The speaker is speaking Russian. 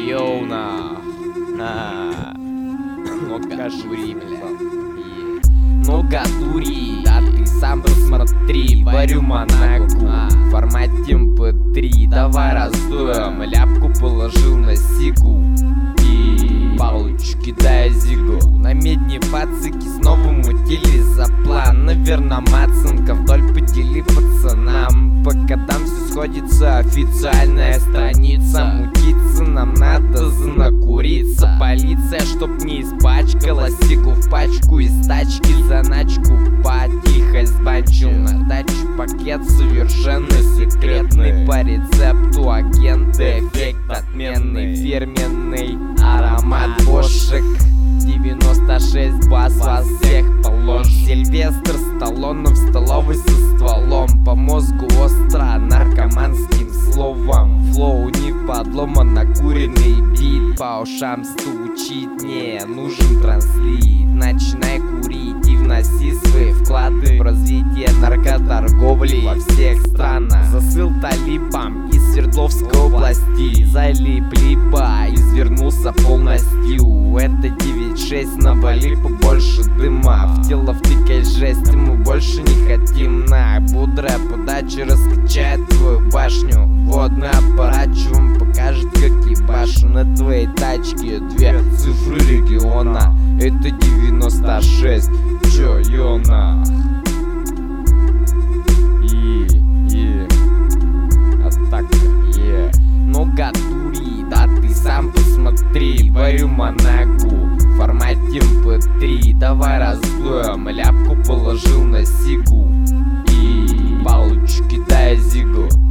Йоуна. Много дури, бля. Много дури, да ты сам посмотри. Варю Монаку в формате MP3. Давай раздуем. Ляпку положил на сигу и Палыч кидая зигу. На медне пацики снова мутили за план. Наверно, Маценко вдоль подели пацанам. Пока там все сходится, официальная страница. Мутиться нам надо, занакуриться. Полиция, чтоб не испачкала сигу в пачку из тачки. Заначку потихо сбанчил на дачу пакет совершенно секретный. По рецепту агента эффект отменный. Фирменный аромат бошек 96 бас вас всех положит. Сильвестр Сталлоне в столовой со стволом. По мозгу остро наркоманским словом. Флоу не подлома, накуренный бит. По ушам стучит, не нужен транслит. Начинай курить и вноси свои вклады в развитие наркоторговли во всех странах. Засыл талибам из Свердловской области. Залип либо извернулся полностью. Это 9-6, навали побольше дыма. В тело втыкай жесть, мы больше не хотим. На бодрая подача раскачает твою башню. Водный аппарат вам покажет, как ебашу. На твоей тачке две цифры региона. Это 96, чё, ёна? Атака, много дури, да ты сам посмотри. Варю Монаку в формате MP3. Давай раздуем. Ляпку положил на сигу и Палыч кидая зигу.